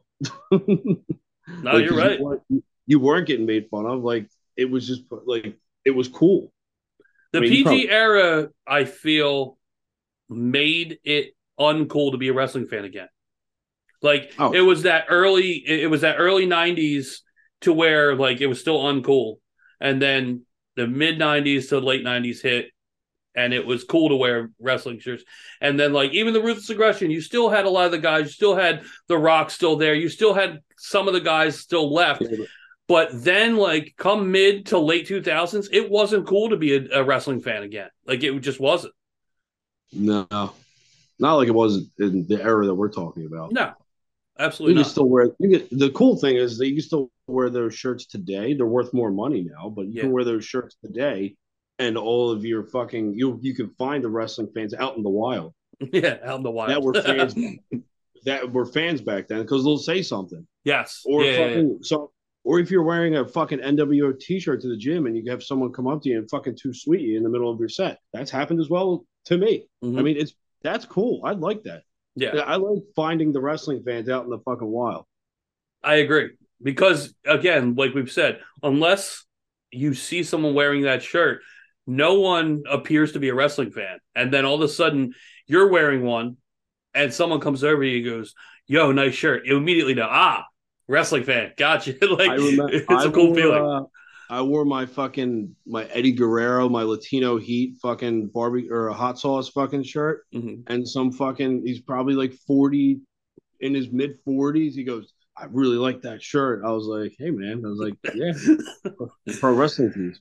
No, like, you're right. You weren't, you weren't getting made fun of. Like, it was just, like, it was cool. The I mean, P G probably, era, I feel, made it uncool to be a wrestling fan again. Like, oh. it was that early, it was that early nineties to where, like, it was still uncool. And then the mid nineties to late nineties hit, and it was cool to wear wrestling shirts. And then, like, even the Ruthless Aggression, you still had a lot of the guys, you still had The Rock still there, you still had some of the guys still left. Yeah. But then, like, come mid to late two thousands, it wasn't cool to be a, a wrestling fan again. Like, it just wasn't. No. Not like it was in the era that we're talking about. No. Absolutely you not. can still wear you get, the cool thing is that you can still wear those shirts today. They're worth more money now, but you yeah. can wear those shirts today, and all of your fucking you you can find the wrestling fans out in the wild. Yeah, out in the wild. That were fans that were fans back then because they'll say something. Yes. Or yeah, fucking yeah. so or if you're wearing a fucking N W O t-shirt to the gym and you have someone come up to you and fucking too sweet you in the middle of your set. That's happened as well to me. Mm-hmm. I mean, it's that's cool. I'd like that. Yeah. I like finding the wrestling fans out in the fucking wild. I agree. Because, again, like we've said, unless you see someone wearing that shirt, no one appears to be a wrestling fan. And then all of a sudden, you're wearing one, and someone comes over to you and goes, yo, nice shirt. You immediately know, ah, wrestling fan. Gotcha. Like, I remember, it's I a cool wore, feeling. Uh, I wore my fucking, my Eddie Guerrero, my Latino Heat fucking barbecue or a hot sauce fucking shirt. Mm-hmm. And some fucking, he's probably like forty, in his mid forties. He goes, I really like that shirt. I was like, hey, man. I was like, yeah, pro wrestling tees.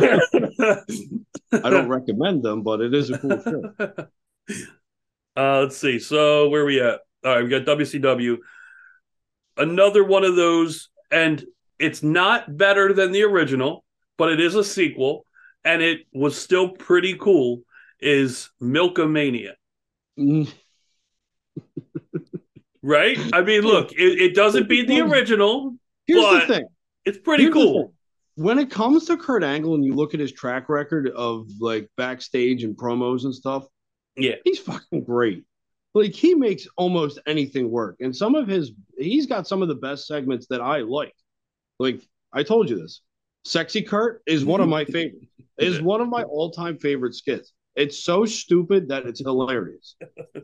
I don't recommend them, but it is a cool shirt. Uh, let's see. So where are we at? All right, we got W C W. Another one of those, and it's not better than the original, but it is a sequel, and it was still pretty cool, is Milkamania. Mm. Right? I mean, look, it, it doesn't beat the original, Here's but the thing. It's pretty Here's cool. When it comes to Kurt Angle and you look at his track record of like backstage and promos and stuff, yeah, he's fucking great. Like he makes almost anything work. And some of his, he's got some of the best segments that I like. Like I told you this, Sexy Kurt is one of my favorites. Is yeah. one of my all-time favorite skits. It's so stupid that it's hilarious.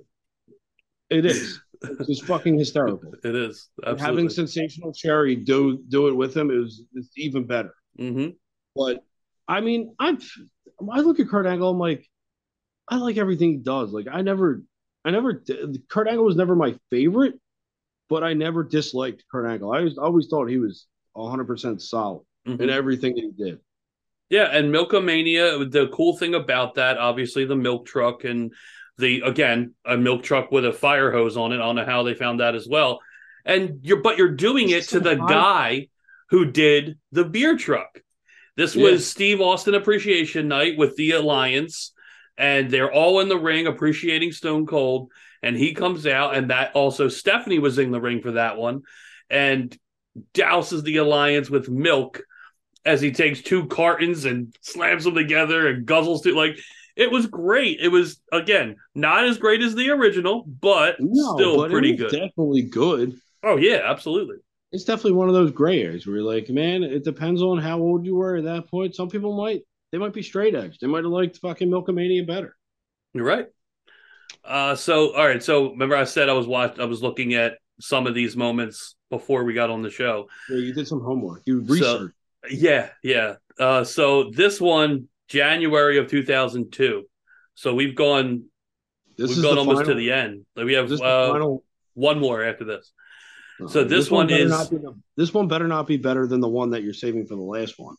It is. It's just fucking hysterical. It is. Absolutely. Having Sensational Cherry do do it with him is it's even better. Mm-hmm. But I mean, I'm I look at Kurt Angle, I'm like, I like everything he does. Like I never, I never. Kurt Angle was never my favorite, but I never disliked Kurt Angle. I was, always thought he was one hundred percent solid mm-hmm. in everything that he did. Yeah, and Milkamania, the cool thing about that, obviously, the milk truck and the again a milk truck with a fire hose on it. I don't know how they found that as well. And you're but you're doing it to the guy who did the beer truck. This yeah. was Steve Austin Appreciation Night with the Alliance, and they're all in the ring appreciating Stone Cold. And he comes out, and that also Stephanie was in the ring for that one, and douses the Alliance with milk as he takes two cartons and slams them together and guzzles it. Like, it was great. It was, again, not as great as the original, but no, still but pretty it was good. Definitely good. Oh, yeah, absolutely. It's definitely one of those gray areas where you're like, man, it depends on how old you were at that point. Some people might, they might be straight edge. They might have liked fucking Milkamania better. You're right. Uh, so, all right. So, remember I said I was watching, I was looking at some of these moments before we got on the show. Yeah, you did some homework. You researched. So, yeah, yeah. Uh, so this one, January of two thousand two. So we've gone, this we've is gone almost final, to the end. Like we have uh, final, one more after this. Uh, so this, this one, one is the, this one better not be better than the one that you're saving for the last one.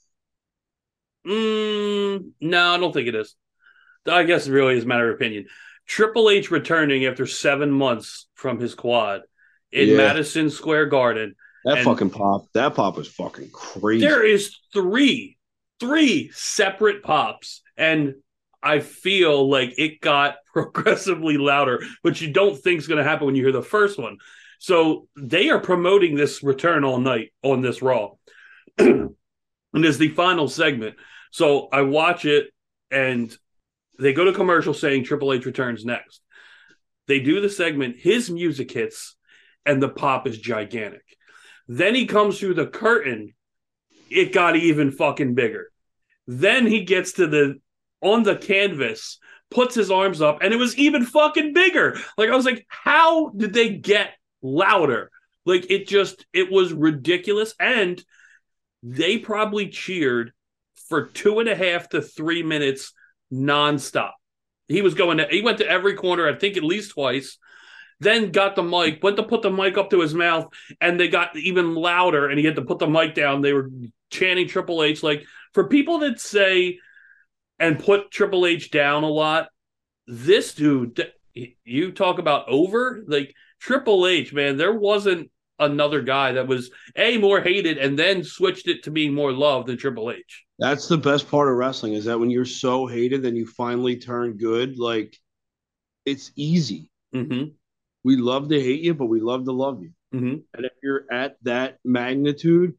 Mm, no, I don't think it is. I guess it really is a matter of opinion. Triple H returning after seven months from his quad in yeah. Madison Square Garden. That fucking pop. That pop was fucking crazy. There is three, three separate pops. And I feel like it got progressively louder, which you don't think is going to happen when you hear the first one. So they are promoting this return all night on this Raw. And it's the final segment. So I watch it, and they go to commercial saying Triple H returns next. They do the segment, his music hits, and the pop is gigantic. Then he comes through the curtain. It got even fucking bigger. Then he gets to the, on the canvas, puts his arms up, and it was even fucking bigger. Like, I was like, how did they get louder? Like, it just, it was ridiculous. And they probably cheered for two and a half to three minutes nonstop. He was going to, he went to every corner, I think at least twice, then got the mic, went to put the mic up to his mouth, and they got even louder, and he had to put the mic down. They were chanting Triple H. Like, for people that say and put Triple H down a lot, this dude, you talk about over, like, Triple H, man, there wasn't another guy that was, A, more hated, and then switched it to being more loved than Triple H. That's the best part of wrestling, is that when you're so hated and you finally turn good, like, it's easy. Mm-hmm. We love to hate you, but we love to love you. Mm-hmm. And if you're at that magnitude,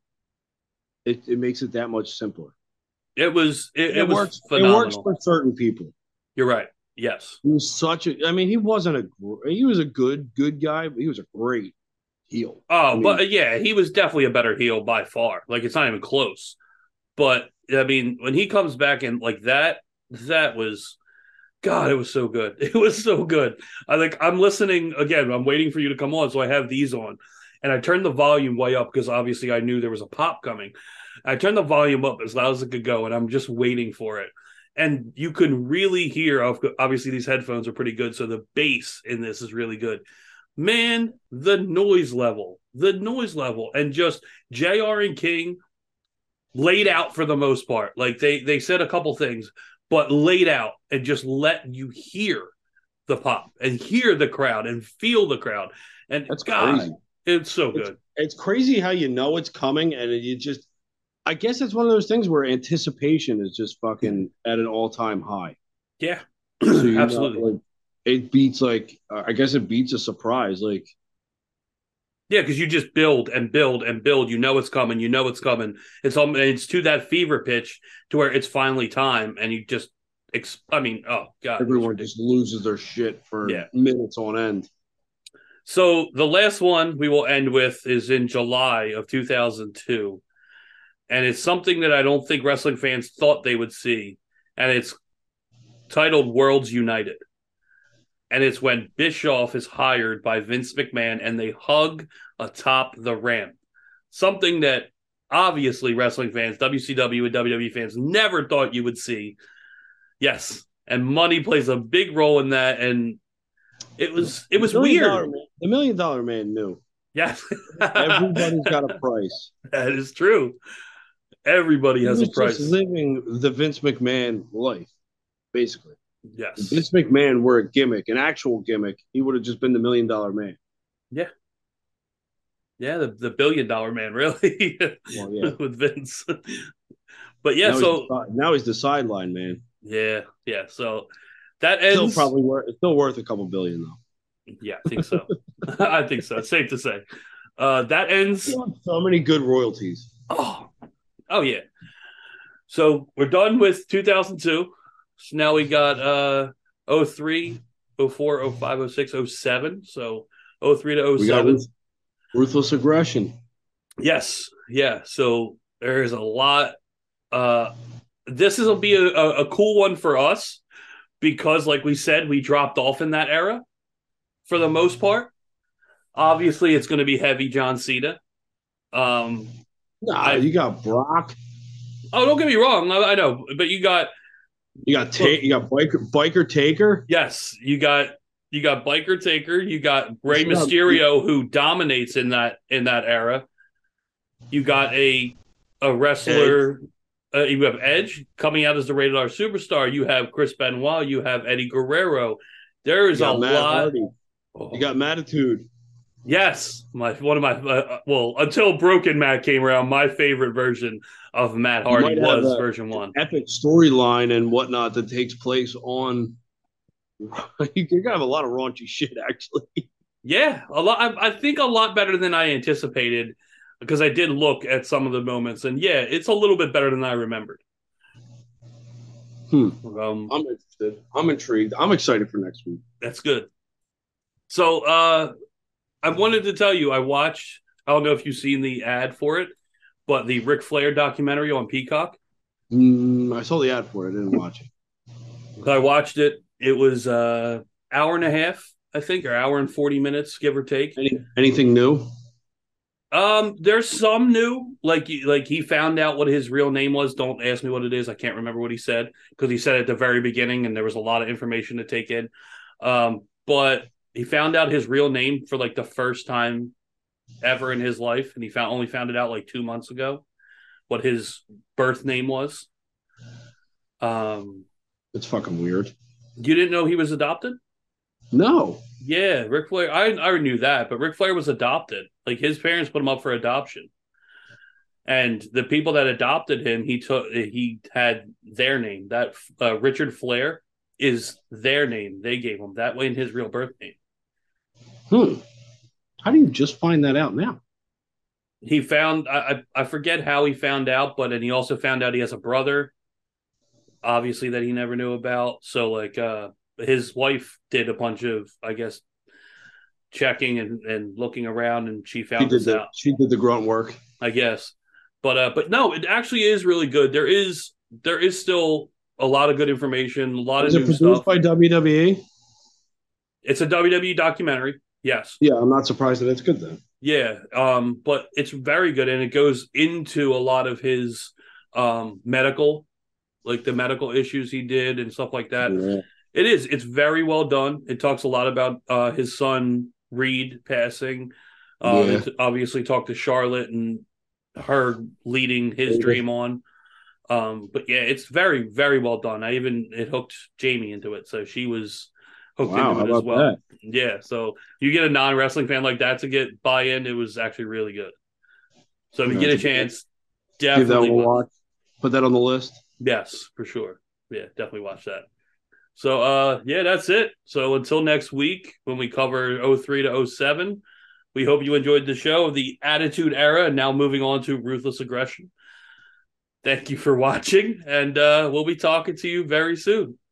it, it makes it that much simpler. It was it, it, it was works. phenomenal. It works for certain people. You're right. Yes. He was such a. I mean, he wasn't a. He was a good good guy, but he was a great heel. Oh, I mean, but yeah, he was definitely a better heel by far. Like, it's not even close. But I mean, when he comes back and like that, that was. God, it was so good. It was so good. I like. I'm listening again. I'm waiting for you to come on, so I have these on, and I turned the volume way up because obviously I knew there was a pop coming. I turned the volume up as loud as it could go, and I'm just waiting for it. And you can really hear. Obviously, these headphones are pretty good, so the bass in this is really good. Man, the noise level, the noise level, and just J R and King laid out for the most part. Like they they said a couple things, but laid out and just let you hear the pop and hear the crowd and feel the crowd. And that's God, crazy. It's so it's, good. It's crazy how you know it's coming, and you just, I guess it's one of those things where anticipation is just fucking at an all-time high. Yeah, so you absolutely. Know, like, it beats like, uh, I guess it beats a surprise. Like, yeah, because you just build and build and build. You know it's coming. You know it's coming. It's all. It's to that fever pitch to where it's finally time, and you just. I mean, oh God! Everyone just loses their shit for yeah. minutes on end. So the last one we will end with is in July of two thousand two, and it's something that I don't think wrestling fans thought they would see, and it's titled "Worlds United." And it's when Bischoff is hired by Vince McMahon and they hug atop the ramp. Something that obviously wrestling fans, W C W and W W E fans never thought you would see. Yes. And money plays a big role in that. And it was it was the weird. Man, the Million Dollar Man knew. Yes. Everybody's got a price. That is true. Everybody has he was a price. Just living the Vince McMahon life, basically. Yes. If Vince McMahon were a gimmick, an actual gimmick, he would have just been the Million Dollar Man. Yeah. Yeah, the, the billion dollar man, really. Well, yeah. With Vince. But yeah, now so he's the, now he's the sideline man. Yeah, yeah. So that ends. Still probably worth. It's still worth a couple billion though. Yeah, I think so. I think so. It's safe to say. Uh, that ends. So many good royalties. Oh, oh yeah. So we're done with two thousand two. So now we got uh oh three, oh four, oh five, oh six, oh seven. So oh three to oh seven. Ruth- ruthless aggression. Yes. Yeah. So there's a lot. Uh, this will be a, a, a cool one for us because, like we said, we dropped off in that era for the most part. Obviously, it's going to be heavy John Cena. Um, nah, I, you got Brock. Oh, don't get me wrong. I, I know, but you got you got ta- you got biker biker Taker. Yes, you got you got biker Taker. You got Rey Mysterio, who dominates in that in that era. You got a a wrestler. Uh, you have Edge coming out as the rated R superstar. You have Chris Benoit. You have Eddie Guerrero. There is a Matt lot. Hardy. You got Mattitude. Yes, my one of my uh, well, until Broken Matt came around, my favorite version of Matt Hardy was version one. Epic storyline and whatnot that takes place on. You're gonna have a lot of raunchy shit, actually. Yeah, a lot. I, I think a lot better than I anticipated because I did look at some of the moments, and yeah, it's a little bit better than I remembered. Hmm. Um, I'm interested. I'm intrigued. I'm excited for next week. That's good. So, uh, I wanted to tell you, I watched. I don't know if you've seen the ad for it, but the Ric Flair documentary on Peacock. Mm, I saw the ad for it. I didn't watch it. I watched it. It was uh hour and a half, I think, or hour and forty minutes, give or take. Any, anything new? Um, there's some new, like like he found out what his real name was. Don't ask me what it is. I can't remember what he said because he said it at the very beginning, and there was a lot of information to take in. Um, but he found out his real name for like the first time ever in his life, and he found only found it out like two months ago what his birth name was. Um, it's fucking weird. You didn't know he was adopted? No. Yeah, Ric Flair. I I knew that, but Ric Flair was adopted. Like his parents put him up for adoption, and the people that adopted him, he took. He had their name. That uh, Richard Flair is their name. They gave him that way in his real birth name. Hmm. How do you just find that out now? He found. I I forget how he found out, but and he also found out he has a brother. Obviously, that he never knew about. So, like, uh, his wife did a bunch of, I guess, checking and, and looking around, and she found she did this the, out. She did the grunt work, I guess. But uh, but no, it actually is really good. There is there is still a lot of good information, a lot is of it new produced stuff. by W W E? It's a W W E documentary. Yes. Yeah, I'm not surprised that it's good then. Yeah, um, but it's very good, and it goes into a lot of his um, medical, like the medical issues he did and stuff like that. Yeah. It is. It's very well done. It talks a lot about uh, his son Reed passing. Um, Yeah. It obviously talked to Charlotte and her leading his Yeah. dream on. Um, but yeah, it's very, very well done. I even it hooked Jamie into it, so she was hooked Wow, into it how as about well. that? Yeah, so you get a non wrestling fan like that to get buy in. It was actually really good. So if you Yeah, get a it's a good- chance, Give that definitely one a watch. watch. Put that on the list. Yes, for sure. Yeah, definitely watch that. So, uh, yeah, that's it. So until next week, when we cover oh three to oh seven, we hope you enjoyed the show, the Attitude Era, and now moving on to Ruthless Aggression. Thank you for watching, and uh, we'll be talking to you very soon.